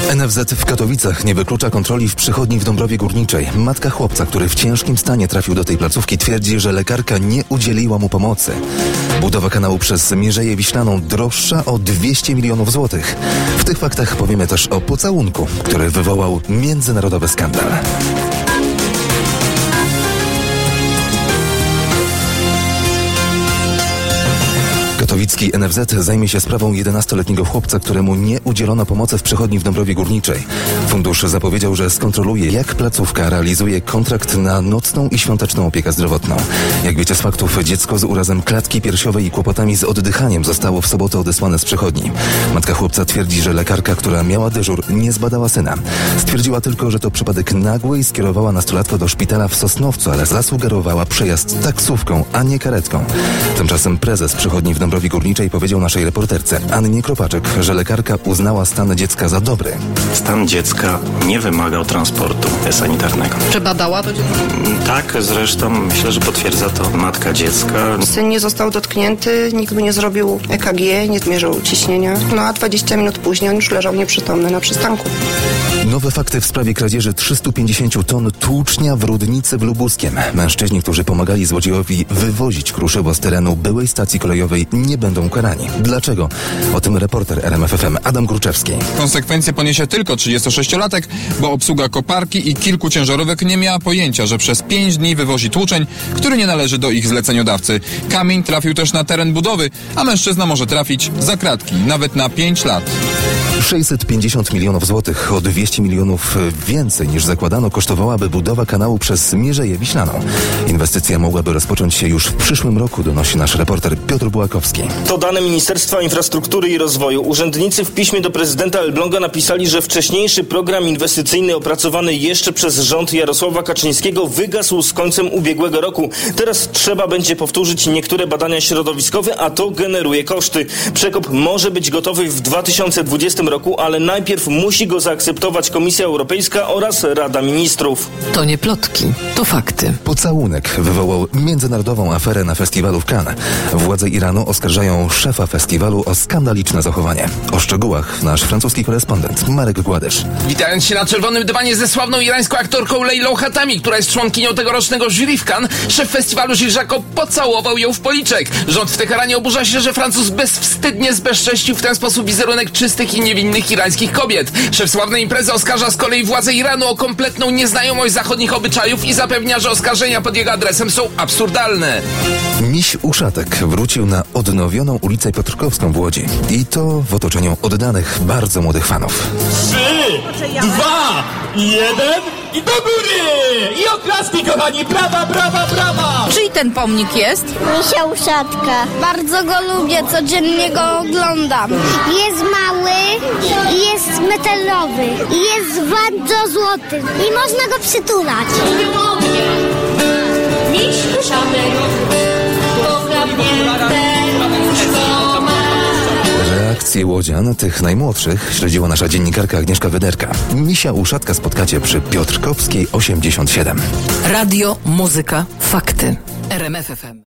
NFZ w Katowicach nie wyklucza kontroli w przychodni w Dąbrowie Górniczej. Matka chłopca, który w ciężkim stanie trafił do tej placówki, twierdzi, że lekarka nie udzieliła mu pomocy. Budowa kanału przez Mierzeję Wiślaną droższa o 200 milionów złotych. W tych faktach powiemy też o pocałunku, który wywołał międzynarodowy skandal. Katowicki NFZ zajmie się sprawą 11-letniego chłopca, któremu nie udzielono pomocy w przychodni w Dąbrowie Górniczej. Fundusz zapowiedział, że skontroluje, jak placówka realizuje kontrakt na nocną i świąteczną opiekę zdrowotną. Jak wiecie z faktów, dziecko z urazem klatki piersiowej i kłopotami z oddychaniem zostało w sobotę odesłane z przychodni. Matka chłopca twierdzi, że lekarka, która miała dyżur, nie zbadała syna. Stwierdziła tylko, że to przypadek nagły i skierowała nastolatkę do szpitala w Sosnowcu, ale zasugerowała przejazd taksówką, a nie karetką. Tymczasem prezes przychodni w Dąbrowie Górniczej powiedział naszej reporterce Annie Kropaczek, że lekarka uznała stan dziecka za dobry. Stan dziecka nie wymagał transportu sanitarnego. Czy badała to dziecko? Tak, zresztą myślę, że potwierdza to matka dziecka. Syn nie został dotknięty, nikt mu nie zrobił EKG, nie zmierzył ciśnienia. No a 20 minut później on już leżał nieprzytomny na przystanku. Nowe fakty w sprawie kradzieży 350 ton tłucznia w Rudnicy w Lubuskiem. Mężczyźni, którzy pomagali złodziejowi wywozić kruszywo z terenu byłej stacji kolejowej, nie będą karani. Dlaczego? O tym reporter RMF FM Adam Gruczewski. Konsekwencje poniesie tylko 36-latek, bo obsługa koparki i kilku ciężarówek nie miała pojęcia, że przez 5 dni wywozi tłuczeń, który nie należy do ich zleceniodawcy. Kamień trafił też na teren budowy, a mężczyzna może trafić za kratki, nawet na 5 lat. 650 milionów złotych, o 200 milionów więcej niż zakładano, kosztowałaby budowa kanału przez Mierzeję Wiślaną. Inwestycja mogłaby rozpocząć się już w przyszłym roku, donosi nasz reporter Piotr Bułakowski. To dane Ministerstwa Infrastruktury i Rozwoju. Urzędnicy w piśmie do prezydenta Elbląga napisali, że wcześniejszy program inwestycyjny opracowany jeszcze przez rząd Jarosława Kaczyńskiego wygasł z końcem ubiegłego roku. Teraz trzeba będzie powtórzyć niektóre badania środowiskowe, a to generuje koszty. Przekop może być gotowy w 2020 roku, ale najpierw musi go zaakceptować Komisja Europejska oraz Rada Ministrów. To nie plotki, to fakty. Pocałunek wywołał międzynarodową aferę na festiwalu w Cannes. Władze Iranu oskarżają szefa festiwalu o skandaliczne zachowanie. O szczegółach nasz francuski korespondent Marek Gładysz. Witając się na czerwonym dywanie ze sławną irańską aktorką Leilą Hatami, która jest członkinią tegorocznego jury w Cannes, szef festiwalu Gilles Jacot pocałował ją w policzek. Rząd w Teheranie oburza się, że Francuz bezwstydnie zbezcześcił w ten sposób wizerunek czystych i niewinnych irańskich kobiet. Szef sławnej imprezy oskarża z kolei władze Iranu o kompletną nieznajomość zachodnich obyczajów i zapewnia, że oskarżenia pod jego adresem są absurdalne. Miś Uszatek wrócił na odnowioną ulicę Piotrkowską w Łodzi. I to w otoczeniu oddanych, bardzo młodych fanów. 3, 2, 1 i do góry! I oklaski, kochani! Brawa, brawa, brawa! Czyj ten pomnik jest? Misia Uszatka. Bardzo go lubię, codziennie go oglądam. Jest mały, jest metalowy, jest bardzo złoty i można go przytulać. Miś Uszatek, kocham mnie. Reakcje łodzian, tych najmłodszych, śledziła nasza dziennikarka Agnieszka Wyderka. Misia Uszatka spotkacie przy Piotrkowskiej 87. Radio, muzyka, fakty. RMF FM.